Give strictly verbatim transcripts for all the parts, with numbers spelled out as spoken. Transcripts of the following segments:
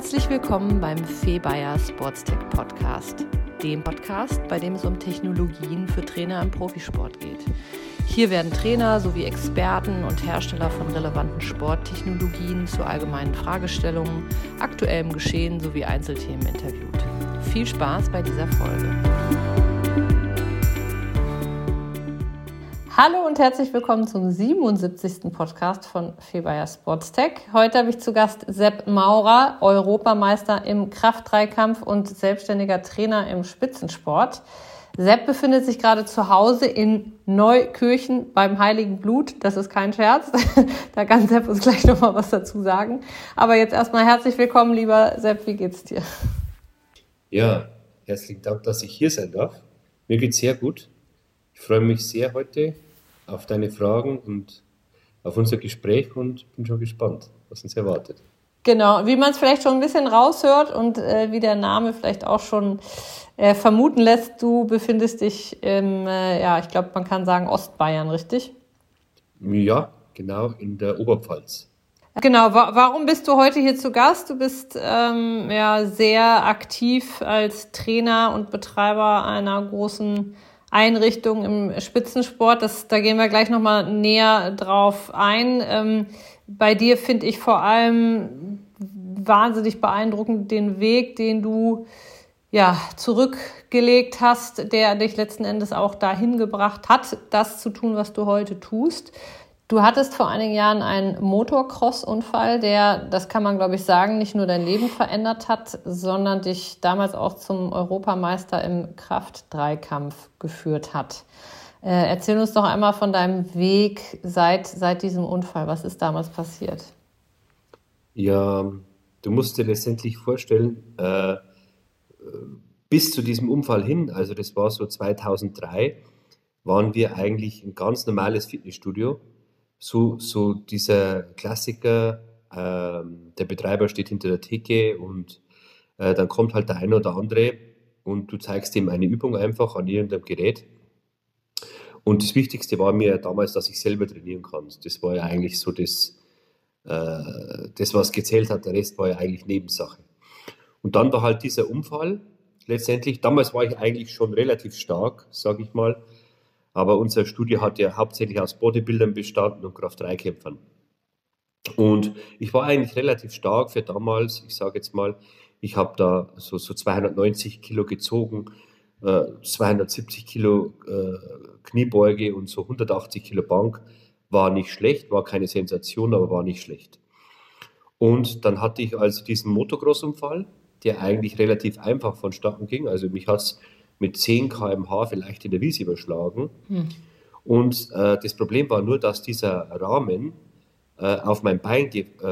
Herzlich willkommen beim Febayer Sportstech Podcast, dem Podcast, bei dem es um Technologien für Trainer im Profisport geht. Hier werden Trainer sowie Experten und Hersteller von relevanten Sporttechnologien zu allgemeinen Fragestellungen, aktuellem Geschehen sowie Einzelthemen interviewt. Viel Spaß bei dieser Folge. Hallo und herzlich willkommen zum siebenundsiebzigsten Podcast von Febayer Sportstech. Heute habe ich zu Gast Sepp Maurer, Europameister im Kraft-Dreikampf und selbstständiger Trainer im Spitzensport. Sepp befindet sich gerade zu Hause in Neukirchen beim Heiligen Blut. Das ist kein Scherz. Da kann Sepp uns gleich nochmal was dazu sagen. Aber jetzt erstmal herzlich willkommen, lieber Sepp. Wie geht's dir? Ja, herzlichen Dank, dass ich hier sein darf. Mir geht's sehr gut. Ich freue mich sehr heute auf deine Fragen und auf unser Gespräch und bin schon gespannt, was uns erwartet. Genau, wie man es vielleicht schon ein bisschen raushört und äh, wie der Name vielleicht auch schon äh, vermuten lässt, du befindest dich im, äh, ja, ich glaube, man kann sagen Ostbayern, richtig? Ja, genau, in der Oberpfalz. Genau, wa- warum bist du heute hier zu Gast? Du bist ähm, ja sehr aktiv als Trainer und Betreiber einer großen Einrichtung im Spitzensport. Das, da gehen wir gleich nochmal näher drauf ein. Ähm, bei dir finde ich vor allem wahnsinnig beeindruckend den Weg, den du ja zurückgelegt hast, der dich letzten Endes auch dahin gebracht hat, das zu tun, was du heute tust. Du hattest vor einigen Jahren einen Motocross-Unfall, der, das kann man glaube ich sagen, nicht nur dein Leben verändert hat, sondern dich damals auch zum Europameister im Kraft-Dreikampf geführt hat. Äh, erzähl uns doch einmal von deinem Weg seit, seit diesem Unfall. Was ist damals passiert? Ja, du musst dir letztendlich vorstellen, äh, bis zu diesem Unfall hin, also das war so zweitausenddrei, waren wir eigentlich ein ganz normales Fitnessstudio. So, so dieser Klassiker, äh, der Betreiber steht hinter der Theke und äh, dann kommt halt der eine oder andere und du zeigst ihm eine Übung einfach an irgendeinem Gerät. Und das Wichtigste war mir damals, dass ich selber trainieren kann. Das war ja eigentlich so das, äh, das, was gezählt hat. Der Rest war ja eigentlich Nebensache. Und dann war halt dieser Unfall letztendlich. Damals war ich eigentlich schon relativ stark, sage ich mal. Aber unser Studio hat ja hauptsächlich aus Bodybuildern bestanden und Kraft-Dreikämpfern. Und ich war eigentlich relativ stark für damals. Ich sage jetzt mal, ich habe da so, so zweihundertneunzig Kilo gezogen, äh, zweihundertsiebzig Kilo äh, Kniebeuge und so hundertachtzig Kilo Bank. War nicht schlecht, war keine Sensation, aber war nicht schlecht. Und dann hatte ich also diesen Motocross-Unfall, der eigentlich relativ einfach vonstatten ging. Also mich hat es mit zehn Kilometer pro Stunde vielleicht in der Wiese überschlagen. Hm. Und äh, das Problem war nur, dass dieser Rahmen äh, auf mein Bein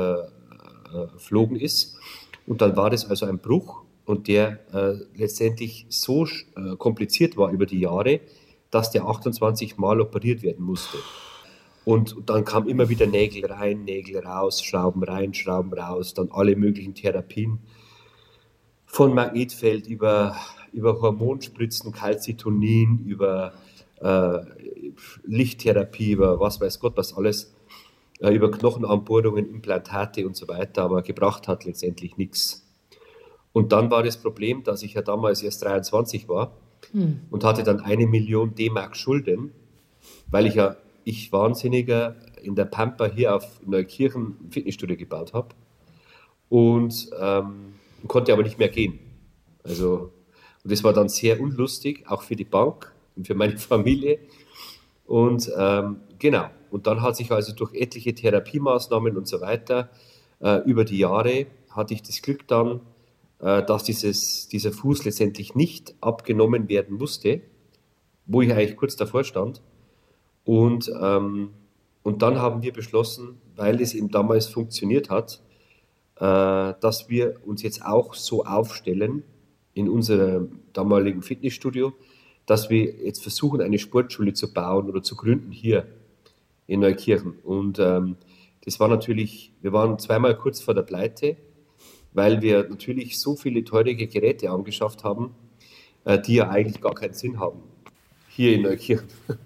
geflogen äh, ist. Und dann war das also ein Bruch und der äh, letztendlich so äh, kompliziert war über die Jahre, dass der achtundzwanzig Mal operiert werden musste. Und dann kam immer wieder Nägel rein, Nägel raus, Schrauben rein, Schrauben raus, dann alle möglichen Therapien. Von Magnetfeld über, über Hormonspritzen, Calcitonin, über äh, Lichttherapie, über was weiß Gott was alles, äh, über Knochenanbohrungen, Implantate und so weiter, aber gebracht hat letztendlich nichts. Und dann war das Problem, dass ich ja damals erst dreiundzwanzig war hm. und hatte dann eine Million D-Mark Schulden, weil ich ja, ich Wahnsinniger, in der Pampa hier auf Neukirchen ein Fitnessstudio gebaut habe. Und ähm, konnte aber nicht mehr gehen. Also, und das war dann sehr unlustig, auch für die Bank und für meine Familie. Und ähm, genau, und dann hat sich also durch etliche Therapiemaßnahmen und so weiter äh, über die Jahre hatte ich das Glück dann, äh, dass dieses, dieser Fuß letztendlich nicht abgenommen werden musste, wo ich eigentlich kurz davor stand. Und, ähm, und dann haben wir beschlossen, weil es eben damals funktioniert hat, dass wir uns jetzt auch so aufstellen in unserem damaligen Fitnessstudio, dass wir jetzt versuchen, eine Sportschule zu bauen oder zu gründen hier in Neukirchen. Und ähm, das war natürlich, wir waren zweimal kurz vor der Pleite, weil wir natürlich so viele teure Geräte angeschafft haben, äh, die ja eigentlich gar keinen Sinn haben, hier in Neukirchen.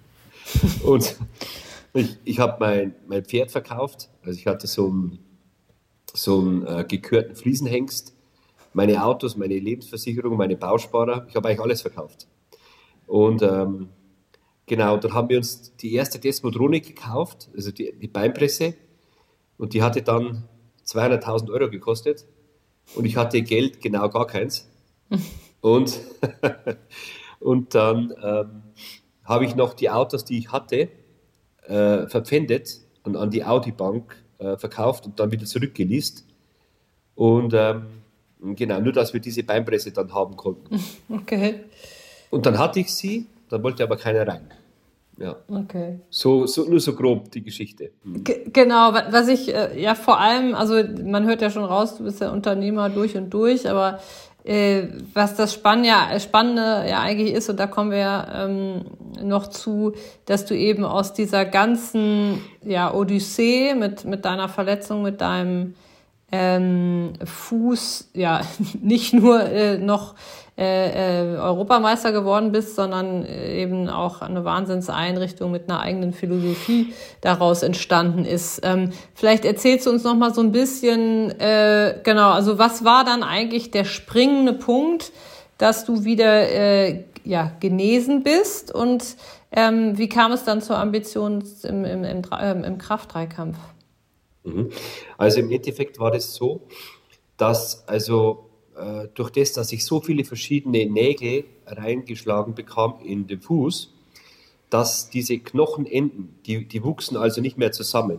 Und ich, ich habe mein, mein Pferd verkauft, also ich hatte so ein so einen äh, gekörten Fliesenhengst meine Autos, meine Lebensversicherung, meine Bausparer, ich habe eigentlich alles verkauft. Und ähm, genau, dann haben wir uns die erste Desmotronic gekauft, also die, die Beinpresse, und die hatte dann zweihunderttausend Euro gekostet und ich hatte Geld, genau gar keins. Und, und dann ähm, habe ich noch die Autos, die ich hatte, äh, verpfändet und an die Audi-Bank äh, verkauft und dann wieder zurückgeleast. Und ähm, genau, nur dass wir diese Beinpresse dann haben konnten. Okay. Und dann hatte ich sie, dann wollte aber keiner rein. Ja. Okay. So, so, nur so grob die Geschichte. G- Genau, wa- was ich äh, ja vor allem, also man hört ja schon raus, du bist ja Unternehmer durch und durch, aber äh, was das Spann ja, Spannende ja eigentlich ist, und da kommen wir ja ähm, noch zu, dass du eben aus dieser ganzen ja, Odyssee mit, mit deiner Verletzung, mit deinem ähm, Fuß ja nicht nur äh, noch äh, äh, Europameister geworden bist, sondern äh, eben auch eine Wahnsinnseinrichtung mit einer eigenen Philosophie daraus entstanden ist. Ähm, vielleicht erzählst du uns noch mal so ein bisschen, äh, genau, also was war dann eigentlich der springende Punkt, dass du wieder äh, ja, genesen bist und ähm, wie kam es dann zur Ambition im, im, im, im, im Kraftdreikampf? Mhm. Also im Endeffekt war das so, dass also äh, durch das, dass ich so viele verschiedene Nägel reingeschlagen bekam in den Fuß, dass diese Knochenenden, die, die wuchsen also nicht mehr zusammen.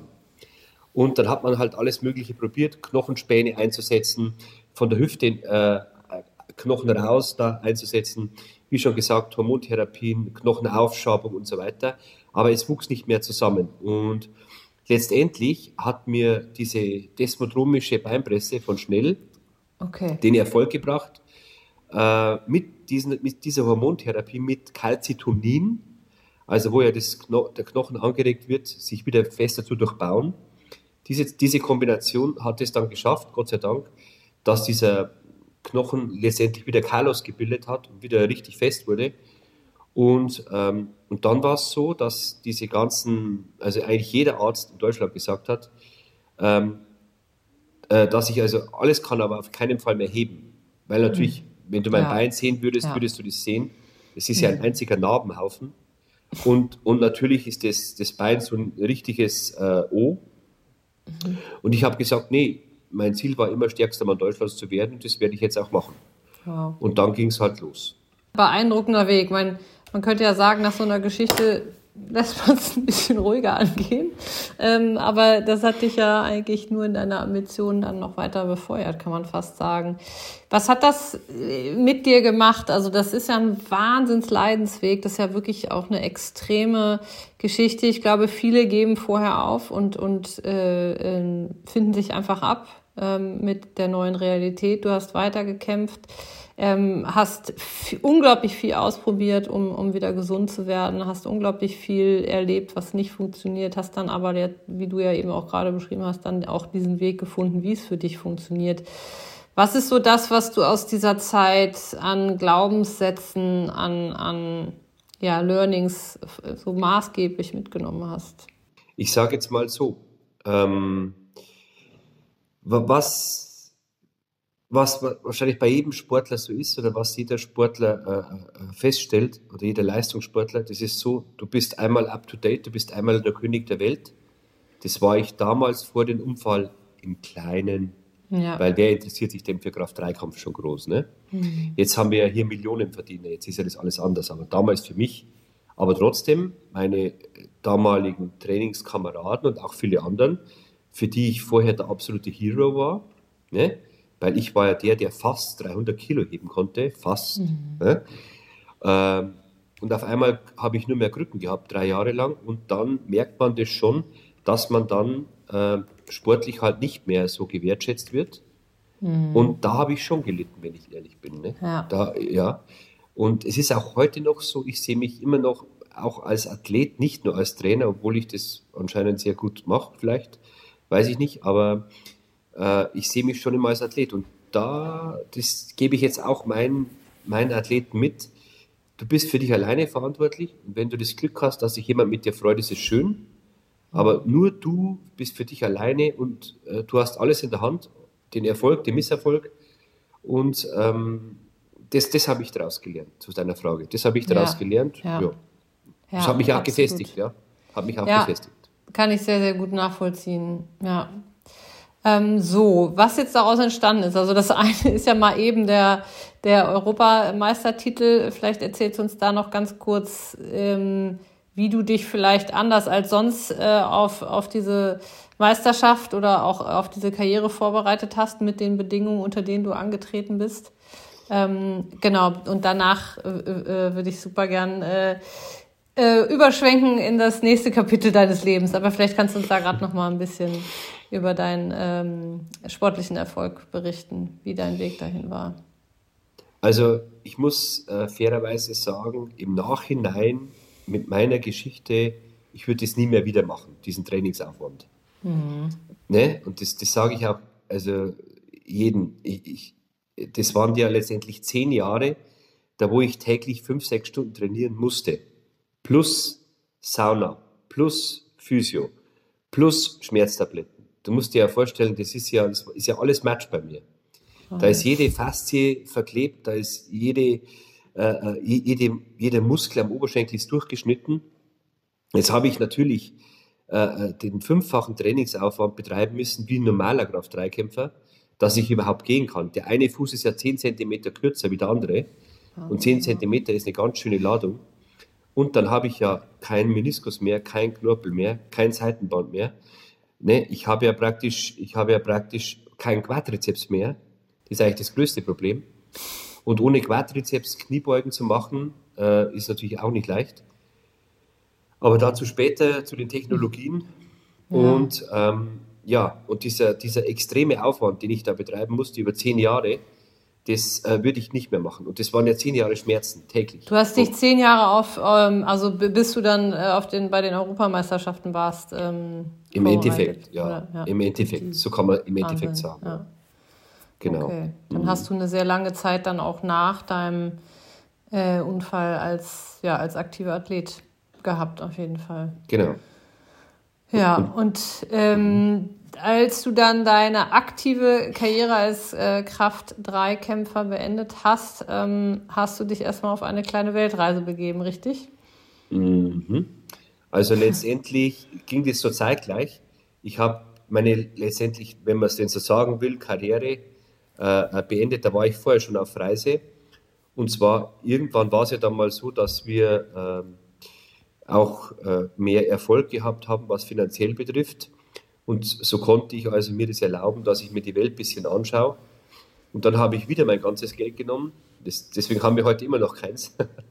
Und dann hat man halt alles Mögliche probiert, Knochenspäne einzusetzen, von der Hüfte äh, Knochen raus da einzusetzen, wie schon gesagt, Hormontherapien, Knochenaufschabung und so weiter. Aber es wuchs nicht mehr zusammen. Und letztendlich hat mir diese desmodromische Beinpresse von Schnell Okay. den Erfolg gebracht, äh, mit, diesen, mit dieser Hormontherapie mit Calcitonin, also wo ja das Kno der Knochen angeregt wird, sich wieder fester zu durchbauen. Diese, diese Kombination hat es dann geschafft, Gott sei Dank, dass dieser Knochen letztendlich wieder Kalos gebildet hat und wieder richtig fest wurde. Und, ähm, und dann war es so, dass diese ganzen, also eigentlich jeder Arzt in Deutschland gesagt hat, ähm, äh, dass ich also alles kann, aber auf keinen Fall mehr heben. Weil natürlich, wenn du mein Ja. Bein sehen würdest, Ja. würdest du das sehen. Es ist ja ein einziger Narbenhaufen. Und, und natürlich ist das, das Bein so ein richtiges äh, O. Und ich habe gesagt, nee, mein Ziel war immer, stärkster Mann Deutschlands zu werden. Und das werde ich jetzt auch machen. Wow. Und dann ging es halt los. Beeindruckender Weg. Man, man könnte ja sagen, nach so einer Geschichte lässt man es ein bisschen ruhiger angehen. Ähm, aber das hat dich ja eigentlich nur in deiner Ambition dann noch weiter befeuert, kann man fast sagen. Was hat das mit dir gemacht? Also das ist ja ein Wahnsinnsleidensweg. Das ist ja wirklich auch eine extreme Geschichte. Ich glaube, viele geben vorher auf und, und äh, äh, finden sich einfach ab äh, mit der neuen Realität. Du hast weitergekämpft. Ähm, hast f- unglaublich viel ausprobiert, um, um wieder gesund zu werden, hast unglaublich viel erlebt, was nicht funktioniert, hast dann aber, der, wie du ja eben auch gerade beschrieben hast, dann auch diesen Weg gefunden, wie es für dich funktioniert. Was ist so das, was du aus dieser Zeit an Glaubenssätzen, an, an ja, Learnings so maßgeblich mitgenommen hast? Ich sage jetzt mal so, ähm, was... Was wahrscheinlich bei jedem Sportler so ist oder was jeder Sportler äh, feststellt oder jeder Leistungssportler, das ist so, du bist einmal up to date, du bist einmal der König der Welt. Das war ich damals vor dem Unfall im Kleinen, Ja. weil wer interessiert sich denn für Kraft-Dreikampf schon groß, ne? Mhm. Jetzt haben wir ja hier Millionenverdiener, jetzt ist ja das alles anders, aber damals für mich, aber trotzdem meine damaligen Trainingskameraden und auch viele anderen, für die ich vorher der absolute Hero war, ne? Weil ich war ja der, der fast dreihundert Kilo heben konnte, fast. Mhm. Ne? Ähm, und auf einmal habe ich nur mehr Krücken gehabt, drei Jahre lang. Und dann merkt man das schon, dass man dann äh, sportlich halt nicht mehr so gewertschätzt wird. Mhm. Und da habe ich schon gelitten, wenn ich ehrlich bin. Ne? Ja. Da, ja. Und es ist auch heute noch so, ich sehe mich immer noch auch als Athlet, nicht nur als Trainer, obwohl ich das anscheinend sehr gut mache, vielleicht, weiß ich nicht, aber ich sehe mich schon immer als Athlet und da, das gebe ich jetzt auch meinen, meinen Athleten mit. Du bist für dich alleine verantwortlich und wenn du das Glück hast, dass sich jemand mit dir freut, ist es schön, aber nur du bist für dich alleine und äh, du hast alles in der Hand, den Erfolg, den Misserfolg Und ähm, das, das habe ich daraus gelernt, zu deiner Frage. Das habe ich daraus Ja, gelernt. ja, Ja. Das ja, hat mich auch gefestigt, absolut. ja. Hat mich auch Ja, gefestigt. kann ich sehr, sehr gut nachvollziehen. Ja. Ähm, so, was jetzt daraus entstanden ist. Also das eine ist ja mal eben der, der Europameistertitel. Vielleicht erzählst du uns da noch ganz kurz, ähm, wie du dich vielleicht anders als sonst äh, auf, auf diese Meisterschaft oder auch auf diese Karriere vorbereitet hast mit den Bedingungen, unter denen du angetreten bist. Ähm, genau, und danach äh, äh, würde ich super gern äh, äh, überschwenken in das nächste Kapitel deines Lebens. Aber vielleicht kannst du uns da gerade noch mal ein bisschen über deinen ähm, sportlichen Erfolg berichten, wie dein Weg dahin war. Also ich muss äh, fairerweise sagen, im Nachhinein mit meiner Geschichte, ich würde es nie mehr wieder machen, diesen Trainingsaufwand. Ne? Und das, das sage ich auch, also jeden. Ich, ich, das waren ja letztendlich zehn Jahre, da wo ich täglich fünf, sechs Stunden trainieren musste. Plus Sauna, plus Physio, plus Schmerztabletten. Du musst dir ja vorstellen, das ist ja, das ist ja alles Match bei mir. Da ist jede Faszie verklebt, da ist jede, äh, jede, jeder Muskel am Oberschenkel ist durchgeschnitten. Jetzt habe ich natürlich äh, den fünffachen Trainingsaufwand betreiben müssen wie ein normaler Kraft-drei-Kämpfer, dass ich überhaupt gehen kann. Der eine Fuß ist ja zehn Zentimeter kürzer wie der andere und zehn Zentimeter ist eine ganz schöne Ladung. Und dann habe ich ja keinen Meniskus mehr, kein Knorpel mehr, kein Seitenband mehr. Ne, ich habe ja praktisch, ich habe ja praktisch kein Quadrizeps mehr. Das ist eigentlich das größte Problem. Und ohne Quadrizeps Kniebeugen zu machen, äh, ist natürlich auch nicht leicht. Aber dazu später zu den Technologien. Ja, Und ähm, ja, und dieser, dieser extreme Aufwand, den ich da betreiben musste über zehn Jahre, das äh, würde ich nicht mehr machen. Und das waren ja zehn Jahre Schmerzen täglich. du hast dich zehn Jahre auf, ähm, also b- bis du dann äh, auf den, bei den Europameisterschaften warst, ähm, Im vorbereitet, Endeffekt, ja, oder? Ja, im durch Endeffekt, die so kann man im Endeffekt Wahnsinn. sagen. Ja. Ja. Genau. Okay, dann hast du eine sehr lange Zeit dann auch nach deinem äh, Unfall als, ja, als aktiver Athlet gehabt, auf jeden Fall. Genau. Ja, Und und ähm, als du dann deine aktive Karriere als äh, Kraft-drei-Kämpfer beendet hast, ähm, hast du dich erstmal auf eine kleine Weltreise begeben, richtig? mhm. Also letztendlich ging das so zeitgleich. Ich habe meine letztendlich, wenn man es denn so sagen will, Karriere äh, beendet. Da war ich vorher schon auf Reise. Und zwar irgendwann war es ja dann mal so, dass wir ähm, auch äh, mehr Erfolg gehabt haben, was finanziell betrifft. Und so konnte ich also mir das erlauben, dass ich mir die Welt ein bisschen anschaue. Und dann habe ich wieder mein ganzes Geld genommen. Das, deswegen haben wir heute immer noch keins.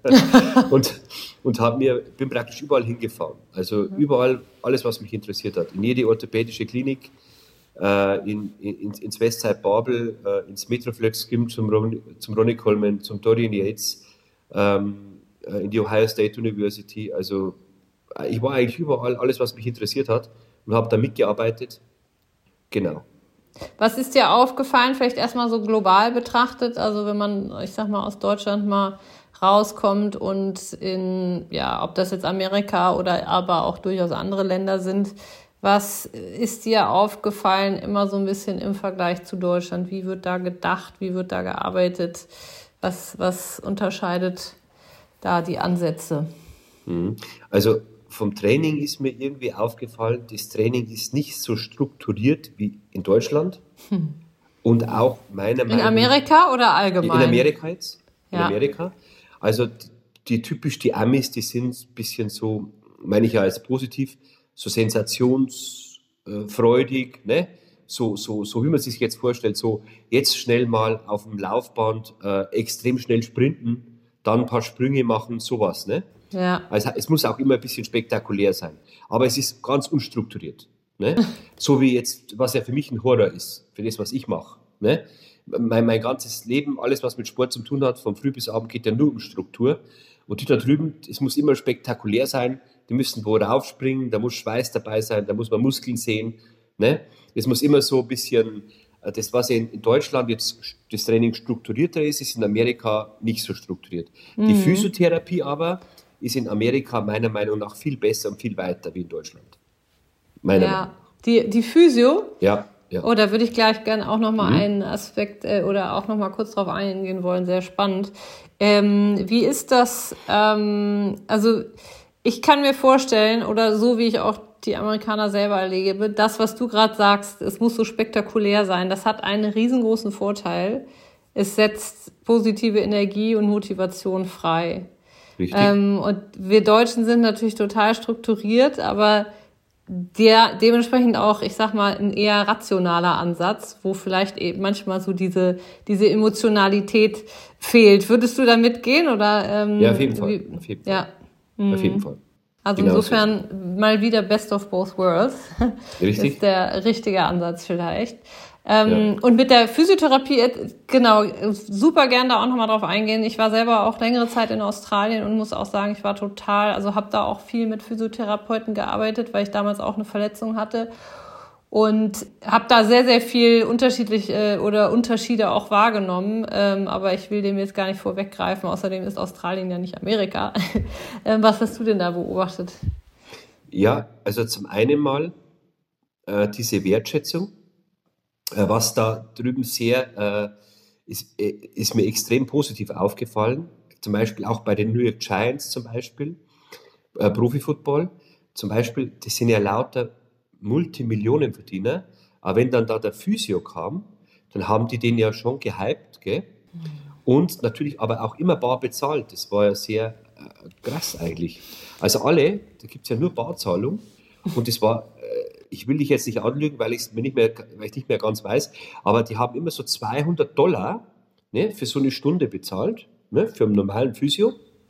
und und hab mir, bin praktisch überall hingefahren. Also überall, alles, was mich interessiert hat. In jede orthopädische Klinik, äh, in, in, ins Westside Babel, äh, ins Metroflex Gym, zum, Ron, zum Ronnie Coleman, zum Dorian Yates, ähm, äh, in die Ohio State University. Also äh, ich war eigentlich überall, alles, was mich interessiert hat und habe da mitgearbeitet. Genau. Was ist dir aufgefallen, vielleicht erstmal so global betrachtet, also wenn man, ich sag mal, aus Deutschland mal rauskommt und in, ja, ob das jetzt Amerika oder aber auch durchaus andere Länder sind, was ist dir aufgefallen, immer so ein bisschen im Vergleich zu Deutschland? Wie wird da gedacht, wie wird da gearbeitet? Was, was unterscheidet da die Ansätze? Mhm. Also vom Training ist mir irgendwie aufgefallen, das Training ist nicht so strukturiert wie in Deutschland und auch meiner In Meinung Amerika oder in allgemein? Amerika jetzt, in Ja, Amerika. Also die, die typisch die Amis, die sind ein bisschen so, meine ich ja als positiv, so sensationsfreudig, ne? So, so, so wie man sich jetzt vorstellt, so jetzt schnell mal auf dem Laufband äh, extrem schnell sprinten, dann ein paar Sprünge machen, sowas, ne? ja, Also es muss auch immer ein bisschen spektakulär sein. Aber es ist ganz unstrukturiert. Ne? So wie jetzt, was ja für mich ein Horror ist, für das, was ich mache. Ne? Mein, mein ganzes Leben, alles, was mit Sport zu tun hat, von früh bis abend, geht ja nur um Struktur. Und die da drüben, es muss immer spektakulär sein. Die müssen wo raufspringen, da muss Schweiß dabei sein, da muss man Muskeln sehen. Ne? Es muss immer so ein bisschen, äh, das, was in in Deutschland jetzt das Training strukturierter ist, ist in Amerika nicht so strukturiert. Die Physiotherapie aber ist in Amerika meiner Meinung nach viel besser und viel weiter wie in Deutschland. Meiner Meinung ja. nach. Die, die Physio? Ja, ja. Oh, da würde ich gleich gerne auch nochmal Mhm. einen Aspekt äh, oder auch nochmal kurz drauf eingehen wollen. Sehr spannend. Ähm, wie ist das? Ähm, also ich kann mir vorstellen, oder so wie ich auch die Amerikaner selber erlebe, das, was du gerade sagst, es muss so spektakulär sein, das hat einen riesengroßen Vorteil. Es setzt positive Energie und Motivation frei. Richtig? Ähm, und wir Deutschen sind natürlich total strukturiert, aber der dementsprechend auch, ich sag mal, ein eher rationaler Ansatz, wo vielleicht eben manchmal so diese diese Emotionalität fehlt. Würdest du da mitgehen oder Ja, auf ähm, jeden Fall. wie, Auf jeden Fall. ja? Auf jeden Mhm. Fall. Also Genau so ist es. insofern mal wieder Best of both worlds ist Richtig? der richtige Ansatz vielleicht. Ja. Ähm, und mit der Physiotherapie, äh, genau, super gern da auch nochmal drauf eingehen. Ich war selber auch längere Zeit in Australien und muss auch sagen, ich war total, also habe da auch viel mit Physiotherapeuten gearbeitet, weil ich damals auch eine Verletzung hatte. Und habe da sehr, sehr viel unterschiedlich äh, oder Unterschiede auch wahrgenommen. Ähm, aber ich will dem jetzt gar nicht vorweggreifen. Außerdem ist Australien ja nicht Amerika. ähm, was hast du denn da beobachtet? Ja, also zum einen mal äh, diese Wertschätzung, äh, was da drüben sehr, äh, ist, äh, ist mir extrem positiv aufgefallen. Zum Beispiel auch bei den New York Giants zum Beispiel, äh, Profifootball. Zum Beispiel, das sind ja lauter Multimillionenverdiener. Aber wenn dann da der Physio kam, dann haben die den ja schon gehypt, gell? Und natürlich aber auch immer bar bezahlt. Das war ja sehr äh, krass eigentlich. Also alle, da gibt es ja nur Barzahlung. Und das war, äh, ich will dich jetzt nicht anlügen, weil ich es mir nicht mehr, weil ich nicht mehr ganz weiß, aber die haben immer so zweihundert Dollar, ne, für so eine Stunde bezahlt, ne, für einen normalen Physio.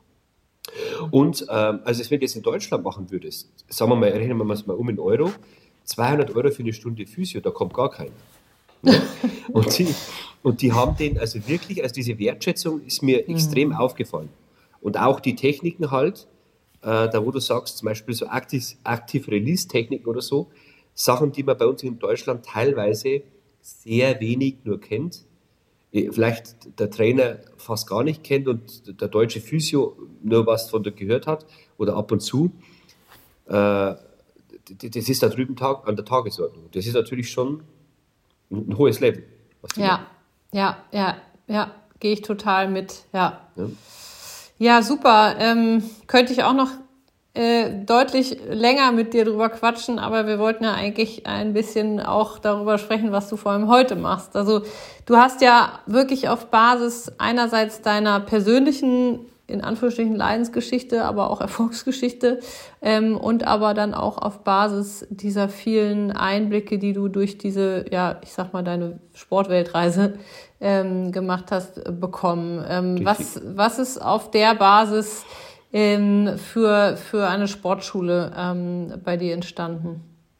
Und ähm, also wenn du das in Deutschland machen würdest, sagen wir mal, rechnen wir es mal um in Euro, zweihundert Euro für eine Stunde Physio, da kommt gar keiner. Ne? Und, die, und die haben den, also wirklich, also diese Wertschätzung ist mir extrem aufgefallen. Und auch die Techniken halt, äh, da wo du sagst, zum Beispiel so Active, Active Release Techniken oder so, Sachen, die man bei uns in Deutschland teilweise sehr wenig nur kennt, eh, vielleicht der Trainer fast gar nicht kennt und der deutsche Physio nur was von der gehört hat oder ab und zu. Äh, das ist da drüben Tag, an der Tagesordnung. Das ist natürlich schon ein, ein hohes Level, was die Ja, machen. ja, ja, ja, gehe ich total mit. Ja, Ja, ja, super. Ähm, könnte ich auch noch äh, deutlich länger mit dir drüber quatschen, aber wir wollten ja eigentlich ein bisschen auch darüber sprechen, was du vor allem heute machst. Also du hast ja wirklich auf Basis einerseits deiner persönlichen, in Anführungsstrichen, Leidensgeschichte, aber auch Erfolgsgeschichte ähm, und aber dann auch auf Basis dieser vielen Einblicke, die du durch diese, ja, ich sag mal, deine Sportweltreise ähm, gemacht hast, bekommen. Ähm, richtig. was, was ist auf der Basis ähm, für, für eine Sportschule ähm, bei dir entstanden?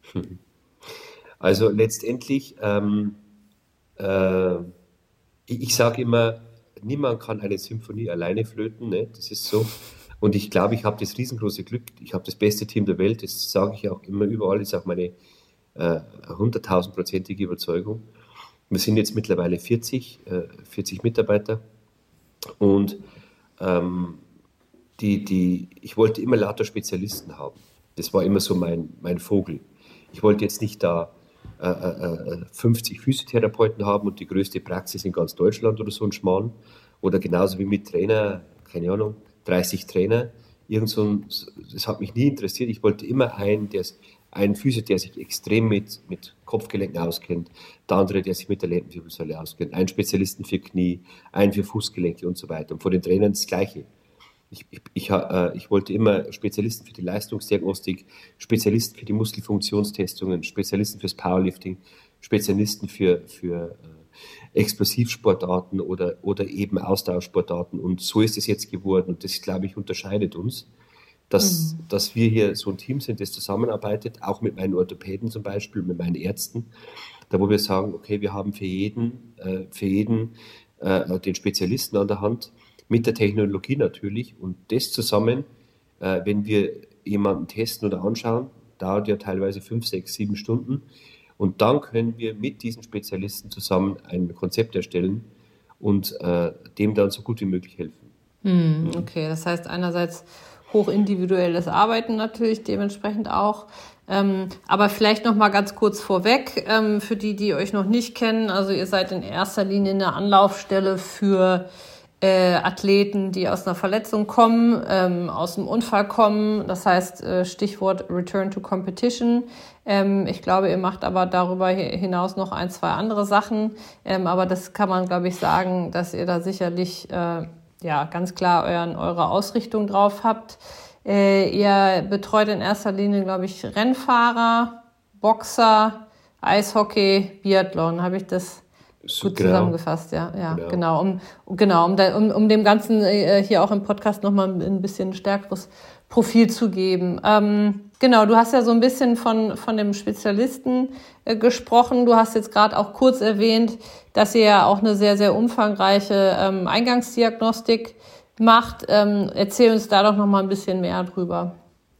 Also letztendlich, ähm, äh, ich, ich sage immer, niemand kann eine Symphonie alleine flöten, ne? Das ist so. Und ich glaube, ich habe das riesengroße Glück, ich habe das beste Team der Welt, das sage ich auch immer überall, das ist auch meine äh, hunderttausendprozentige Überzeugung. Wir sind jetzt mittlerweile vierzig, äh, vierzig Mitarbeiter und ähm, die, die, ich wollte immer lauter Spezialisten haben. Das war immer so mein, mein Vogel. Ich wollte jetzt nicht da äh, äh, fünfzig Physiotherapeuten haben und die größte Praxis in ganz Deutschland oder so ein Schmarrn. Oder genauso wie mit Trainer, keine Ahnung, dreißig Trainer. Irgend so ein, das hat mich nie interessiert. Ich wollte immer einen, der einen Physio, der sich extrem mit, mit Kopfgelenken auskennt, der andere, der sich mit der Lendenwirbelsäule auskennt, einen Spezialisten für Knie, einen für Fußgelenke und so weiter. Und von den Trainern das Gleiche. Ich, ich, ich, äh, ich wollte immer Spezialisten für die Leistungsdiagnostik, Spezialisten für die Muskelfunktionstestungen, Spezialisten fürs Powerlifting, Spezialisten für, für äh, Explosivsportarten oder, oder eben Ausdauersportarten. Und so ist es jetzt geworden. Und das, glaube ich, unterscheidet uns, dass, dass wir hier so ein Team sind, das zusammenarbeitet, auch mit meinen Orthopäden zum Beispiel, mit meinen Ärzten, da wo wir sagen, okay, wir haben für jeden, äh, für jeden äh, den Spezialisten an der Hand, mit der Technologie natürlich. Und das zusammen, äh, wenn wir jemanden testen oder anschauen, dauert ja teilweise fünf, sechs, sieben Stunden. Und dann können wir mit diesen Spezialisten zusammen ein Konzept erstellen und äh, dem dann so gut wie möglich helfen. Okay, das heißt einerseits hochindividuelles Arbeiten natürlich dementsprechend auch. Ähm, aber vielleicht noch mal ganz kurz vorweg, ähm, für die, die euch noch nicht kennen. Also ihr seid in erster Linie eine Anlaufstelle für äh, Athleten, die aus einer Verletzung kommen, ähm, aus einem Unfall kommen. Das heißt, äh, Stichwort Return to Competition. Ähm, ich glaube, ihr macht aber darüber hinaus noch ein, zwei andere Sachen. Ähm, aber das kann man, glaube ich, sagen, dass ihr da sicherlich äh, ja ganz klar euren, eure Ausrichtung drauf habt. Äh, ihr betreut in erster Linie, glaube ich, Rennfahrer, Boxer, Eishockey, Biathlon. Habe ich das So, gut genau, zusammengefasst? Ja, ja, genau. genau. Um, um, genau, um, da, um, um dem Ganzen äh, hier auch im Podcast nochmal ein bisschen stärkeres Profil zu geben. Ähm, genau, du hast ja so ein bisschen von, von dem Spezialisten äh, gesprochen. Du hast jetzt gerade auch kurz erwähnt, dass ihr ja auch eine sehr, sehr umfangreiche ähm, Eingangsdiagnostik macht. Ähm, erzähl uns da doch noch mal ein bisschen mehr drüber.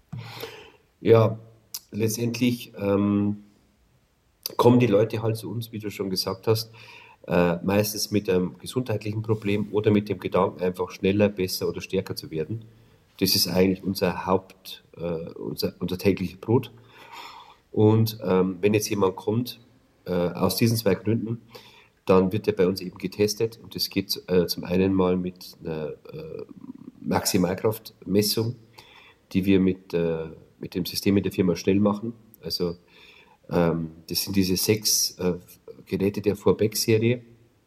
Ja, letztendlich ähm, kommen die Leute halt zu uns, wie du schon gesagt hast, äh, meistens mit einem gesundheitlichen Problem oder mit dem Gedanken, einfach schneller, besser oder stärker zu werden. Das ist eigentlich unser Haupt, äh, unser, unser tägliches Brot. Und ähm, wenn jetzt jemand kommt, äh, aus diesen zwei Gründen, dann wird er bei uns eben getestet. Und das geht äh, zum einen mal mit einer äh, Maximalkraftmessung, die wir mit, äh, mit dem System in der Firma schnell machen. Also ähm, das sind diese sechs äh, Geräte der vier Beck-Serie,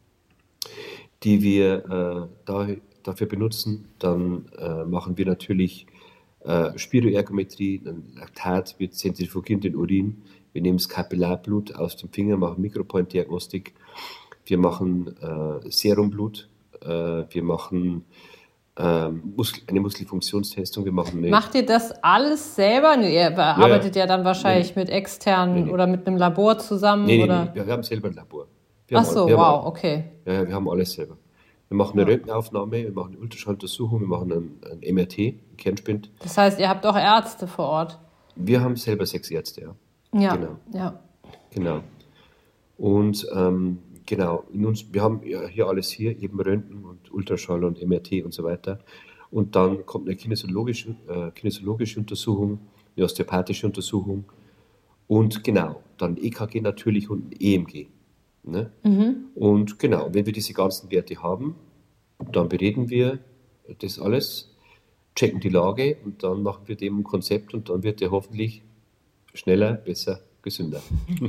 die wir äh, da, dafür benutzen. Dann äh, machen wir natürlich äh, Spiroergometrie, dann Laktat, wir zentrifugieren den Urin, wir nehmen das Kapillarblut aus dem Finger, machen Mikropoint-Diagnostik, wir machen äh, Serumblut, äh, wir machen ähm, Muskel, eine Muskelfunktionstestung, wir machen eine... Macht ihr das alles selber? Nee, ihr arbeitet ja, ja dann wahrscheinlich nee, mit externen nee, nee. oder mit einem Labor zusammen? Nee, nee, oder? nee. Wir, wir haben selber ein Labor. Wir Ach so, all, wow, all, okay. Ja, ja, wir haben alles selber. Wir machen eine ja. Röntgenaufnahme, wir machen eine Ultraschalluntersuchung, wir machen ein, ein M R T, einen Kernspind. Das heißt, ihr habt auch Ärzte vor Ort? Wir haben selber sechs Ärzte, ja. Ja, genau. ja. Genau. Und ähm, genau, in uns, wir haben ja hier alles hier, eben Röntgen und Ultraschall und M R T und so weiter. Und dann kommt eine kinesiologische, äh, kinesiologische Untersuchung, eine osteopathische Untersuchung und genau, dann E K G natürlich und ein E M G. Ne? Mhm. Und genau, wenn wir diese ganzen Werte haben, dann bereden wir das alles, checken die Lage und dann machen wir dem ein Konzept und dann wird der hoffentlich schneller, besser, gesünder.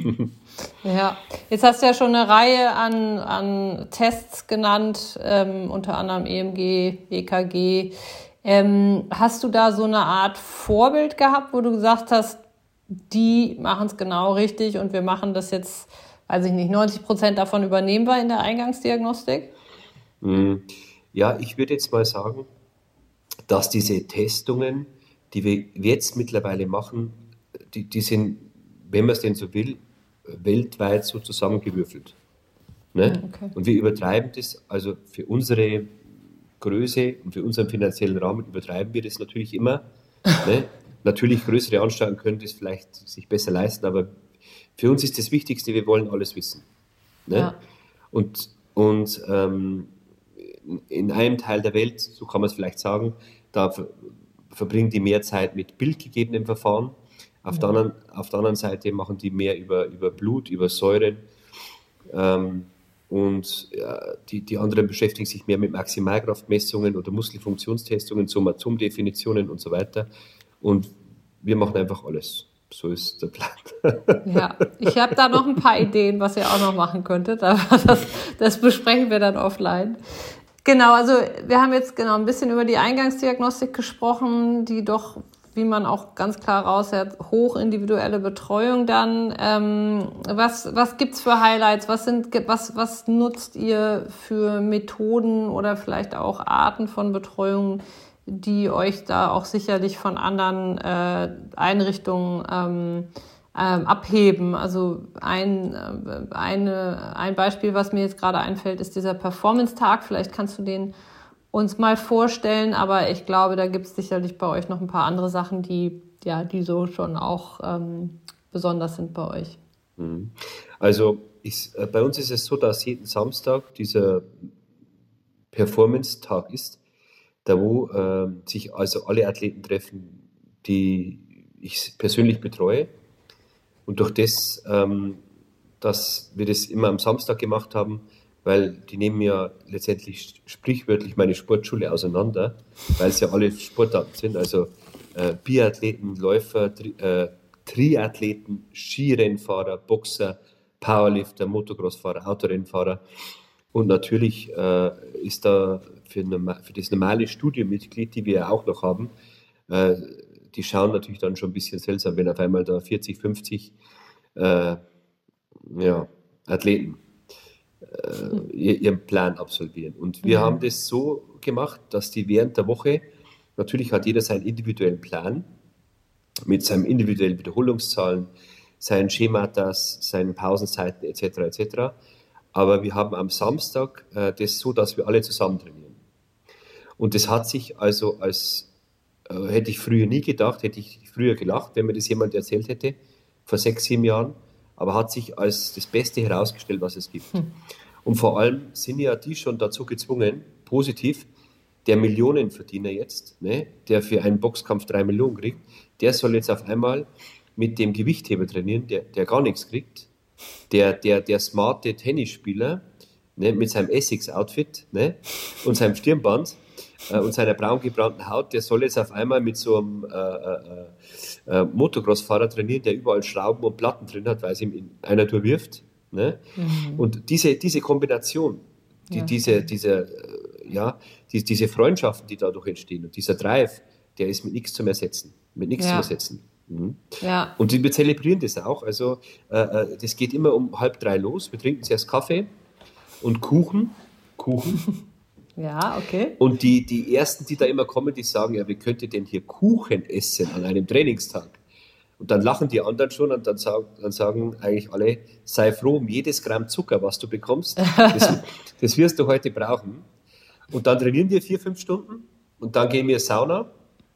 Ja, jetzt hast du ja schon eine Reihe an, an Tests genannt, ähm, unter anderem E M G, E K G. Ähm, hast du da so eine Art Vorbild gehabt, wo du gesagt hast, die machen es genau richtig und wir machen das jetzt, weiß ich nicht, neunzig Prozent davon übernehmen wir in der Eingangsdiagnostik? Ja, ich würde jetzt mal sagen, dass diese Testungen, die wir jetzt mittlerweile machen, die, die sind, wenn man es denn so will, weltweit so zusammengewürfelt. Ne? Okay. Und wir übertreiben das, also für unsere Größe und für unseren finanziellen Rahmen übertreiben wir das natürlich immer. Ne? Natürlich größere Anstalten können das vielleicht sich besser leisten, aber für uns ist das Wichtigste, wir wollen alles wissen. Ne? Ja. Und, und ähm, in einem Teil der Welt, so kann man es vielleicht sagen, da ver- verbringen die mehr Zeit mit bildgegebenen Verfahren. Auf, ja. der anderen, auf der anderen Seite machen die mehr über, über Blut, über Säuren. Ähm, und ja, die, die anderen beschäftigen sich mehr mit Maximalkraftmessungen oder Muskelfunktionstestungen, Somatomdefinitionen und so weiter. Und wir machen einfach alles. So ist der Plan. Ja, ich habe da noch ein paar Ideen, was ihr auch noch machen könntet, aber das, das besprechen wir dann offline. Genau, also wir haben jetzt genau ein bisschen über die Eingangsdiagnostik gesprochen, die doch, wie man auch ganz klar raushört, hoch individuelle Betreuung dann. Ähm, was was gibt's für Highlights? Was sind was was nutzt ihr für Methoden oder vielleicht auch Arten von Betreuung, die euch da auch sicherlich von anderen äh, Einrichtungen ähm, ähm, abheben? Also ein, äh, eine, ein Beispiel, was mir jetzt gerade einfällt, ist dieser Performance-Tag. Vielleicht kannst du den uns mal vorstellen, aber ich glaube, da gibt es sicherlich bei euch noch ein paar andere Sachen, die, ja, die so schon auch ähm, besonders sind bei euch. Also ich, äh, bei uns ist es so, dass jeden Samstag dieser Performance-Tag ist, da wo äh, sich also alle Athleten treffen, die ich persönlich betreue. Und durch das, ähm, dass wir das immer am Samstag gemacht haben, weil die nehmen ja letztendlich sprichwörtlich meine Sportschule auseinander, weil es ja alle Sportarten sind, also äh, Biathleten, Läufer, Tri äh, Triathleten, Skirennfahrer, Boxer, Powerlifter, Motocrossfahrer, Autorennfahrer. Und natürlich äh, ist da für, für das normale Studienmitglied, die wir ja auch noch haben, äh, die schauen natürlich dann schon ein bisschen seltsam, wenn auf einmal da vierzig, fünfzig äh, ja, Athleten äh, ihren Plan absolvieren. Und wir mhm. haben das so gemacht, dass die während der Woche, natürlich hat jeder seinen individuellen Plan mit seinen individuellen Wiederholungszahlen, seinen Schematas, seinen Pausenzeiten et cetera et cetera. Aber wir haben am Samstag äh, das so, dass wir alle zusammen trainieren. Und das hat sich also als, äh, hätte ich früher nie gedacht, hätte ich früher gelacht, wenn mir das jemand erzählt hätte, vor sechs, sieben Jahren, aber hat sich als das Beste herausgestellt, was es gibt. Hm. Und vor allem sind ja die schon dazu gezwungen, positiv, der Millionenverdiener jetzt, ne, der für einen Boxkampf drei Millionen kriegt, der soll jetzt auf einmal mit dem Gewichtheber trainieren, der, der gar nichts kriegt. Der, der, der smarte Tennisspieler, ne, mit seinem Essex-Outfit, ne, und seinem Stirnband äh, und seiner braun gebrannten Haut, der soll jetzt auf einmal mit so einem äh, äh, äh, Motocross-Fahrer trainieren, der überall Schrauben und Platten drin hat, weil es ihm in einer Tour wirft. Ne? Mhm. Und diese, diese Kombination, die, ja. diese, diese, äh, ja, die, diese Freundschaften, die dadurch entstehen und dieser Drive, der ist mit nichts zu ersetzen. Mit nichts ja. zu ersetzen. Mhm. Ja. Und wir zelebrieren das auch. Also äh, das geht immer um halb drei los. Wir trinken zuerst Kaffee und Kuchen. Kuchen. Ja, okay. Und die, die Ersten, die da immer kommen, die sagen, ja, wie könnt ihr denn hier Kuchen essen an einem Trainingstag? Und dann lachen die anderen schon und dann, sagen, dann sagen eigentlich alle, sei froh um jedes Gramm Zucker, was du bekommst. Das, das wirst du heute brauchen. Und dann trainieren wir vier, fünf Stunden und dann gehen wir Sauna,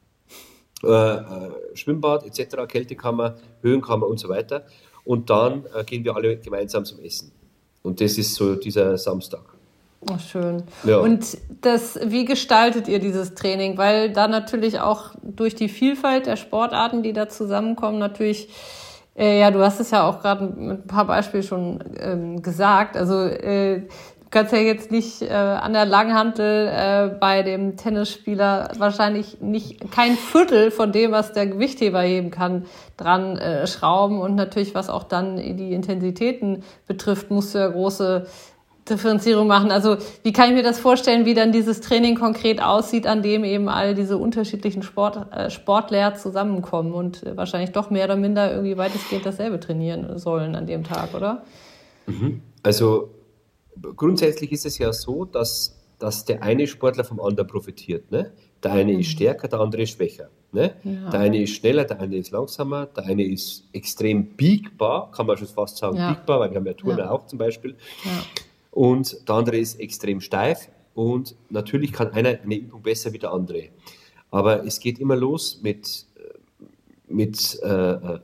äh, äh, Schwimmbad et cetera, Kältekammer, Höhenkammer und so weiter. Und dann äh, gehen wir alle gemeinsam zum Essen. Und das ist so dieser Samstag. Oh, schön. Ja. Und das, wie gestaltet ihr dieses Training? Weil da natürlich auch durch die Vielfalt der Sportarten, die da zusammenkommen, natürlich, äh, ja, du hast es ja auch gerade mit ein paar Beispielen schon ähm, gesagt, also äh, du kannst ja jetzt nicht äh, an der Langhantel äh, bei dem Tennisspieler wahrscheinlich nicht kein Viertel von dem, was der Gewichtheber heben kann, dran äh, schrauben. Und natürlich, was auch dann die Intensitäten betrifft, musst du ja große Differenzierung machen. Also wie kann ich mir das vorstellen, wie dann dieses Training konkret aussieht, an dem eben all diese unterschiedlichen Sport, äh, Sportler zusammenkommen und äh, wahrscheinlich doch mehr oder minder irgendwie weitestgehend dasselbe trainieren sollen an dem Tag, oder? Mhm. Also grundsätzlich ist es ja so, dass, dass der eine Sportler vom anderen profitiert. Ne? Der eine mhm. ist stärker, der andere ist schwächer. Ne? Ja. Der eine ist schneller, der eine ist langsamer, der eine ist extrem biegbar, kann man schon fast sagen, ja. biegbar, weil wir haben ja Turner ja. auch zum Beispiel. Ja. Und der andere ist extrem steif und natürlich kann einer eine Übung besser wie der andere. Aber es geht immer los mit, mit äh, äh,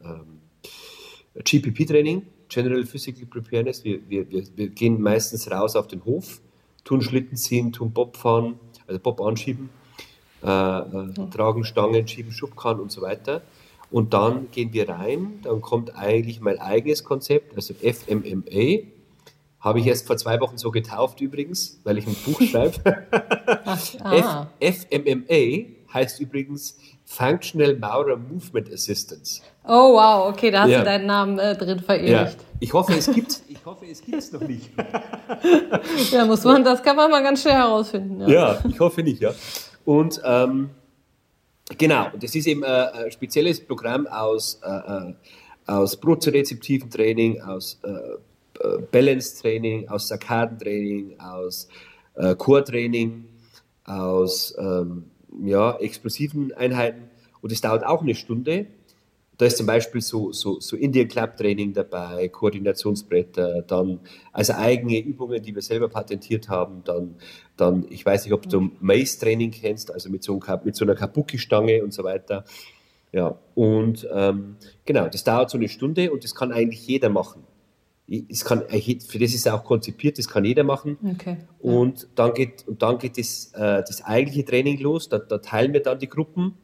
G P P-Training, General Physical Preparedness. Wir, wir, wir, wir gehen meistens raus auf den Hof, tun Schlitten ziehen, tun Bob fahren, also Bob anschieben, äh, äh, tragen Stangen, schieben Schubkarren und so weiter. Und dann gehen wir rein, dann kommt eigentlich mein eigenes Konzept, also F M M A. Habe ich erst vor zwei Wochen so getauft übrigens, weil ich ein Buch schreibe. ah. F M M A heißt übrigens Functional Motor Movement Assistance. Oh wow, okay, da hast ja. du deinen Namen äh, drin verewigt. Ja. Ich hoffe, es gibt ich hoffe, es gibt es noch nicht. ja, muss man, das kann man mal ganz schnell herausfinden. Ja, ja ich hoffe nicht, ja. Und ähm, genau, das ist eben äh, ein spezielles Programm aus, äh, aus propriozeptiven Training, aus äh, Balance-Training, aus Sarkadentraining, aus äh, Core-Training, aus ähm, ja, explosiven Einheiten. Und es dauert auch eine Stunde. Da ist zum Beispiel so, so, so Indian-Club-Training dabei, Koordinationsbretter, dann also eigene Übungen, die wir selber patentiert haben. Dann, dann ich weiß nicht, ob du Mace-Training kennst, also mit so, einem, mit so einer Kabuki-Stange und so weiter. Ja, und ähm, genau, das dauert so eine Stunde und das kann eigentlich jeder machen. Es kann, für das ist es auch konzipiert, das kann jeder machen. Okay. Und dann geht, und dann geht das, äh, das eigentliche Training los, da, da teilen wir dann die Gruppen